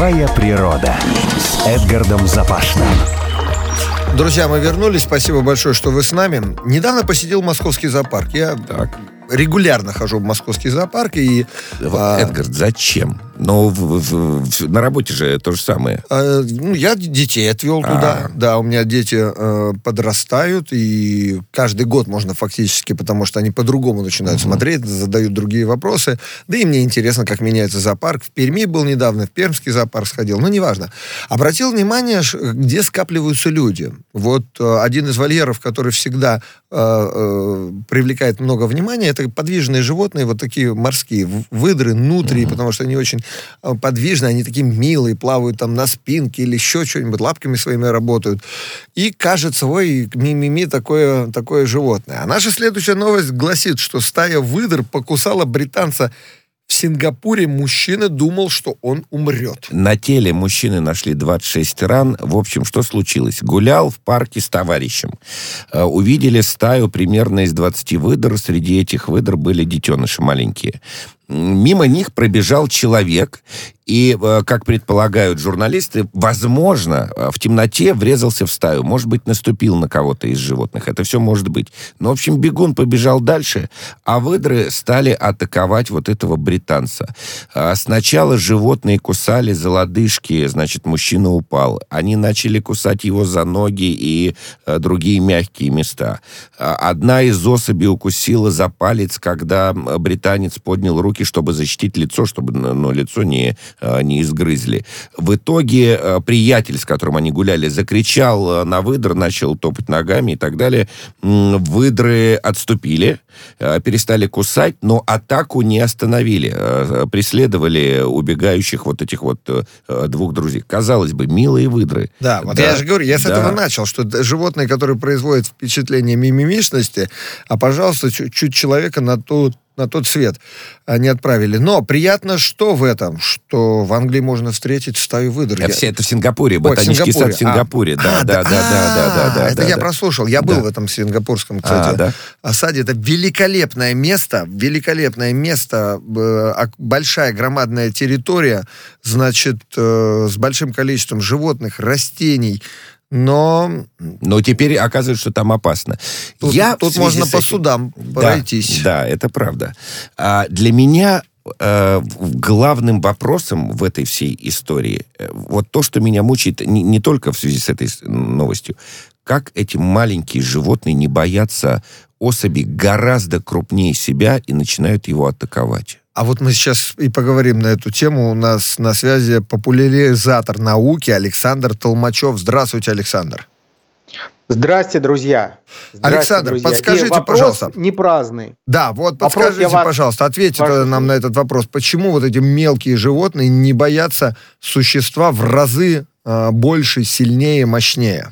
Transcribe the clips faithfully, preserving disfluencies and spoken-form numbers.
Живая природа с Эдгардом Запашным. Друзья, мы вернулись. Спасибо большое, что вы с нами. Недавно посетил Московский зоопарк. Я так. регулярно хожу в Московский зоопарк. И, а... Эдгард, зачем? Но в, в, в, на работе же то же самое. А, ну, я детей отвел А-а-а. туда. Да, у меня дети э, подрастают, и каждый год можно фактически, потому что они по-другому начинают угу. смотреть, задают другие вопросы. Да и мне интересно, как меняется зоопарк. В Перми был недавно, в Пермский зоопарк сходил. Ну, неважно. Обратил внимание, где скапливаются люди. Вот э, один из вольеров, который всегда э, э, привлекает много внимания, это подвижные животные, вот такие морские, выдры, нутрии, угу. потому что они очень подвижные, они такие милые, плавают там на спинке или еще что-нибудь, лапками своими работают. И кажется, ой, ми-ми-ми, такое, такое животное. А наша следующая новость гласит, что стая выдр покусала британца в Сингапуре. Мужчина думал, что он умрет. На теле мужчины нашли двадцать шесть ран. В общем, что случилось? Гулял в парке с товарищем. Увидели стаю примерно из двадцати выдр. Среди этих выдр были детеныши маленькие. Мимо них пробежал человек, и, как предполагают журналисты, возможно, в темноте врезался в стаю. Может быть, наступил на кого-то из животных. Это все может быть. Но, в общем, бегун побежал дальше, а выдры стали атаковать вот этого британца. Сначала животные кусали за лодыжки, значит, мужчина упал. Они начали кусать его за ноги и другие мягкие места. Одна из особей укусила за палец, когда британец поднял руки, чтобы защитить лицо, чтобы ну, лицо не, не изгрызли. В итоге приятель, с которым они гуляли, закричал на выдр, начал топать ногами и так далее. Выдры отступили, перестали кусать, но атаку не остановили. Преследовали убегающих вот этих вот двух друзей. Казалось бы, милые выдры. Да, вот да, я же говорю, я с да. этого начал, что животные, которые производят впечатление мимимишности, а, пожалуйста, чуть-чуть человека на ту на тот свет не отправили. Но приятно, что в этом, что в Англии можно встретить стаю выдр. А все это в Сингапуре, ботанический сад в Сингапуре. Да, да, да, да, да. Это я прослушал. Я был в этом сингапурском, кстати, саде. Это великолепное место, великолепное место, большая громадная территория, значит, с большим количеством животных, растений. Но... Но теперь оказывается, что там опасно. Тут, Я тут можно этим... по судам пройтись. Да, да, это правда. А для меня э, главным вопросом в этой всей истории, э, вот то, что меня мучает не, не только в связи с этой новостью, как эти маленькие животные не боятся особей гораздо крупнее себя и начинают его атаковать. А вот мы сейчас и поговорим на эту тему. У нас на связи популяризатор науки Александр Толмачев. Здравствуйте, Александр. Здравствуйте, друзья. Здравствуйте, Александр, друзья. подскажите, и вопрос пожалуйста. не праздный. Да, вот подскажите, вас... пожалуйста, ответьте Ваш... нам на этот вопрос. Почему вот эти мелкие животные не боятся существа в разы э, больше, сильнее, мощнее?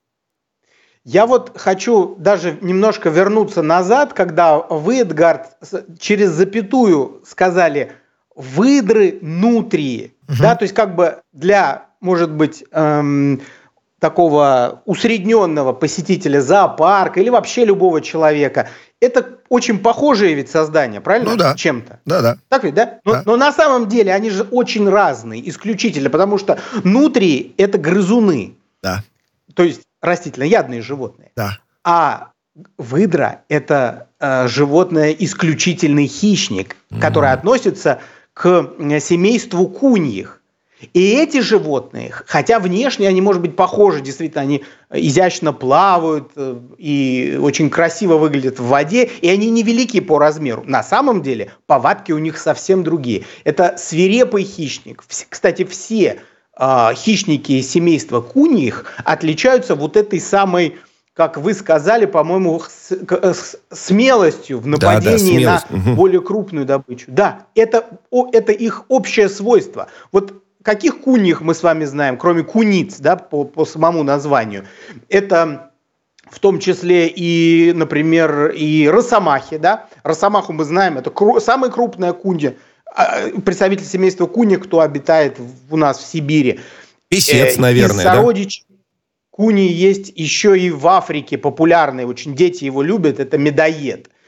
Я вот хочу даже немножко вернуться назад, когда вы, Эдгард, через запятую сказали «выдры нутрии». Угу. Да, то есть как бы для, может быть, эм, такого усредненного посетителя зоопарка или вообще любого человека, это очень похожие ведь создания, правильно? Ну да. Чем-то. Да-да. Так ведь, да? Но, да? но на самом деле они же очень разные, исключительно, потому что нутрии – это грызуны. Да. То есть растительноядные животные. Да. А выдра – это э, животное исключительный хищник, mm-hmm. который относится к семейству куньих. И эти животные, хотя внешне они, может быть, похожи, действительно, они изящно плавают э, и очень красиво выглядят в воде, и они невелики по размеру. На самом деле повадки у них совсем другие. Это свирепый хищник. Кстати, все хищники семейства куньих отличаются вот этой самой, как вы сказали, по-моему, с, с, смелостью в нападении да, да, на угу. более крупную добычу. Да, это, о, это их общее свойство. Вот каких куньих мы с вами знаем, кроме куниц, да, по, по самому названию? Это в том числе и, например, и росомахи. Да? Росомаху мы знаем, это кру, самая крупная кунья, представитель семейства куньих, кто обитает у нас в Сибири. Песец, э, наверное, да? Сородич куни есть еще и в Африке популярный, очень дети его любят, это медоед.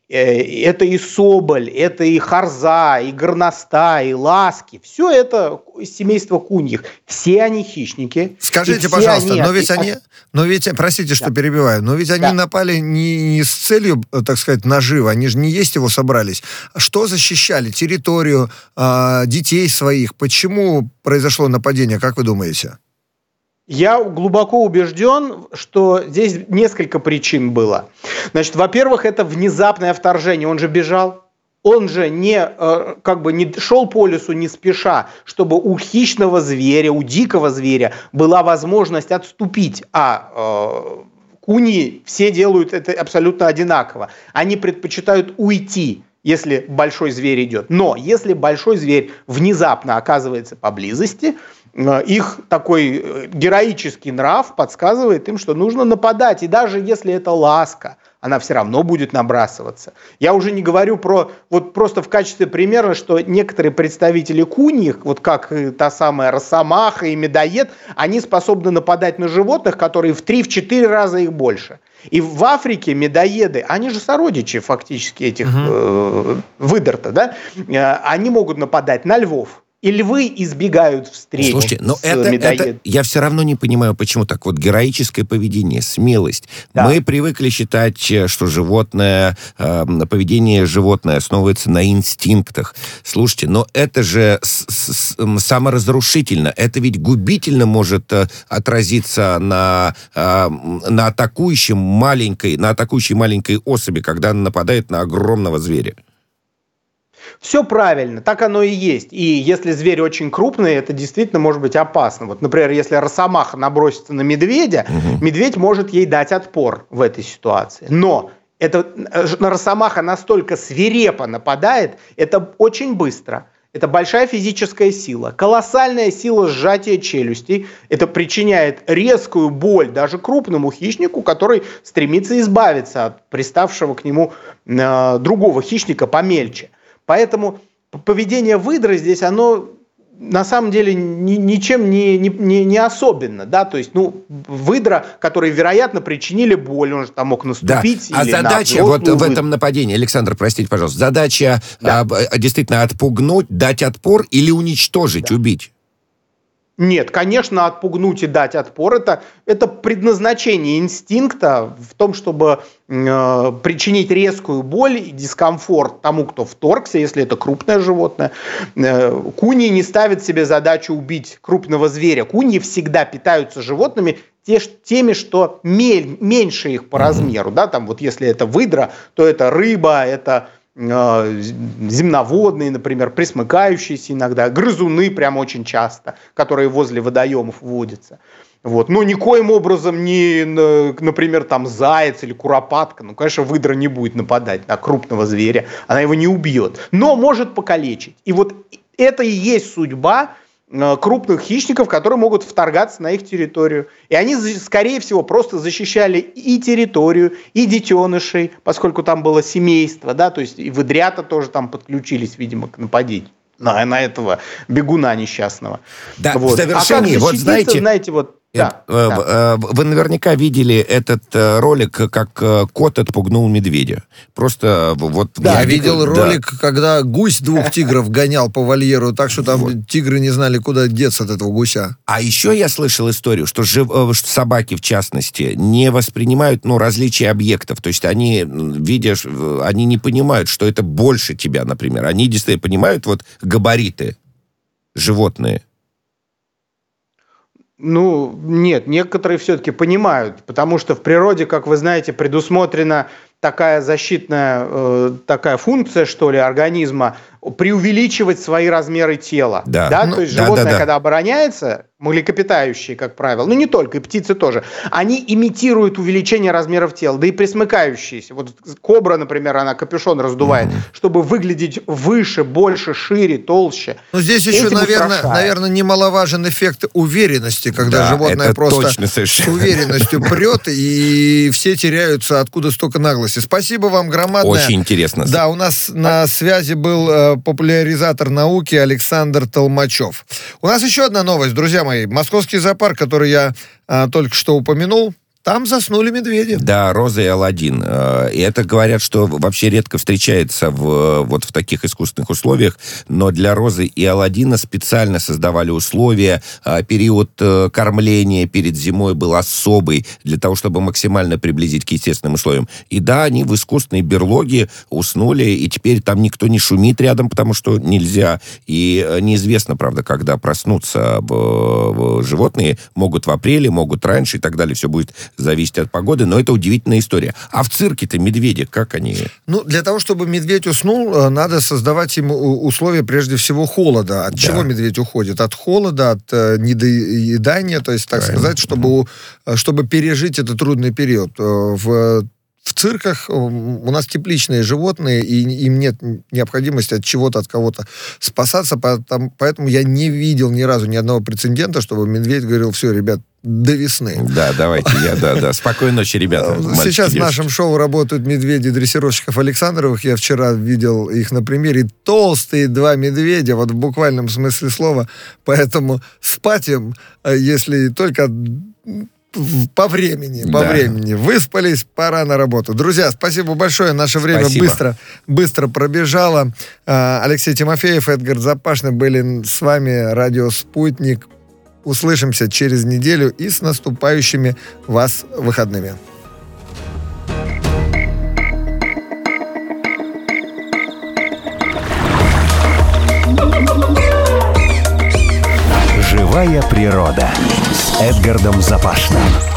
это и соболь, это и харза, и горностай, и ласки. Все это семейство куньих. Все они хищники. Скажите, пожалуйста, они но ведь от... они, но ведь, простите, что да. перебиваю, но ведь они да. напали не, не с целью, так сказать, наживы, они же не есть его собрались. Что защищали? Территорию, э, детей своих? Почему произошло нападение, как вы думаете? Я глубоко убежден, что здесь несколько причин было. Значит, во-первых, это внезапное вторжение. Он же бежал. Он же не, как бы не шел по лесу не спеша, чтобы у хищного зверя, у дикого зверя была возможность отступить. А э, куни все делают это абсолютно одинаково. Они предпочитают уйти, если большой зверь идет. Но если большой зверь внезапно оказывается поблизости, их такой героический нрав подсказывает им, что нужно нападать. И даже если это ласка, она все равно будет набрасываться. Я уже не говорю про, вот просто в качестве примера, что некоторые представители куньих, вот как та самая росомаха и медоед, они способны нападать на животных, которые в три-четыре раза их больше. И в Африке медоеды, они же сородичи фактически этих угу. э, выдр-то, да? Они могут нападать на львов. И львы избегают встреч. Слушайте, но это, это я все равно не понимаю, почему так вот героическое поведение, смелость. Да. Мы привыкли считать, что животное, э, поведение животное основывается на инстинктах. Слушайте, но это же с- с- саморазрушительно. Это ведь губительно может э, отразиться на, э, на атакующем маленькой, на атакующей маленькой особи, когда она нападает на огромного зверя. Все правильно, так оно и есть. И если зверь очень крупный, это действительно может быть опасно. Вот, например, если росомаха набросится на медведя, угу. медведь может ей дать отпор в этой ситуации. Но это, росомаха настолько свирепо нападает, это очень быстро. Это большая физическая сила, колоссальная сила сжатия челюстей. Это причиняет резкую боль даже крупному хищнику, который стремится избавиться от приставшего к нему э, другого хищника помельче. Поэтому поведение выдры здесь, оно на самом деле ни, ничем не, не, не особенно. Да? То есть, ну, выдра, которые, вероятно, причинили боль, он же там мог наступить. Да. А задача вот в этом нападении, Александр, простите, пожалуйста, задача да. а, действительно отпугнуть, дать отпор или уничтожить, да. убить? Нет, конечно, отпугнуть и дать отпор это, – это предназначение инстинкта в том, чтобы э, причинить резкую боль и дискомфорт тому, кто вторгся, если это крупное животное. Э, куньи не ставят себе задачу убить крупного зверя. Куньи всегда питаются животными те, теми, что мель, меньше их по размеру. Да? Там, вот если это выдра, то это рыба, это земноводные, например, пресмыкающиеся иногда, грызуны прям очень часто, которые возле водоемов водятся. Вот. Но никоим образом не, например, там заяц или куропатка, ну, конечно, выдра не будет нападать на крупного зверя, она его не убьет, но может покалечить. И вот это и есть судьба крупных хищников, которые могут вторгаться на их территорию. И они, скорее всего, просто защищали и территорию, и детенышей, поскольку там было семейство, да, то есть и выдрята тоже там подключились, видимо, к нападению на, на этого бегуна несчастного. Да, вот. в завершении, а как вот знаете... знаете, вот Да, э, да. Вы наверняка видели этот ролик, как кот отпугнул медведя. Просто вот... Да, я видел да. ролик, когда гусь двух тигров гонял по вольеру, так что там вот. тигры не знали, куда деться от этого гуся. А еще я слышал историю, что, жив... что собаки, в частности, не воспринимают ну, различия объектов. То есть они, видишь, они не понимают, что это больше тебя, например. Они действительно понимают вот габариты животные. Ну, нет, некоторые все-таки понимают, потому что в природе, как вы знаете, предусмотрена такая защитная э, такая функция, что ли, организма, преувеличивать свои размеры тела. Да. Да? Ну, то есть да, животное, да, да. когда обороняется, млекопитающие, как правило, ну не только, и птицы тоже, они имитируют увеличение размеров тела, да и пресмыкающиеся. Вот кобра, например, она капюшон раздувает, mm-hmm. чтобы выглядеть выше, больше, шире, толще. Ну здесь еще, наверное, наверное, немаловажен эффект уверенности, когда да, животное просто с уверенностью прет, и все теряются, откуда столько наглости. Спасибо вам громадное. Очень интересно. Да, у нас на связи был э, популяризатор науки Александр Толмачев. У нас еще одна новость, друзья мои. Московский зоопарк, который я э, только что упомянул, там заснули медведи. Да, Роза и Аладдин. И это, говорят, что вообще редко встречается в, вот в таких искусственных условиях, но для Розы и Аладдина специально создавали условия. Период кормления перед зимой был особый, для того, чтобы максимально приблизить к естественным условиям. И да, они в искусственной берлоге уснули, и теперь там никто не шумит рядом, потому что нельзя. И неизвестно, правда, когда проснутся животные. Могут в апреле, могут раньше и так далее. Все будет зависит от погоды, но это удивительная история. А в цирке-то медведи, как они? Ну, для того, чтобы медведь уснул, надо создавать ему условия, прежде всего, холода. От да. чего медведь уходит? От холода, от э, недоедания, то есть, так Правильно. сказать, чтобы, mm-hmm. чтобы пережить этот трудный период. В В цирках у нас тепличные животные, и им нет необходимости от чего-то, от кого-то спасаться, поэтому я не видел ни разу ни одного прецедента, чтобы медведь говорил: все, ребят, до весны. Да, давайте, я, да, да. Спокойной ночи, ребята. Сейчас в нашем шоу работают медведи дрессировщиков Александровых. Я вчера видел их на примере. Толстые два медведя, вот в буквальном смысле слова. Поэтому спать им, если только... По времени, по да. времени. Выспались, пора на работу. Друзья, спасибо большое. Наше время спасибо. быстро, быстро пробежало. Алексей Тимофеев, Эдгард Запашный были с вами. Радио «Спутник». Услышимся через неделю и с наступающими вас выходными. Живая природа с Эдгардом Запашным.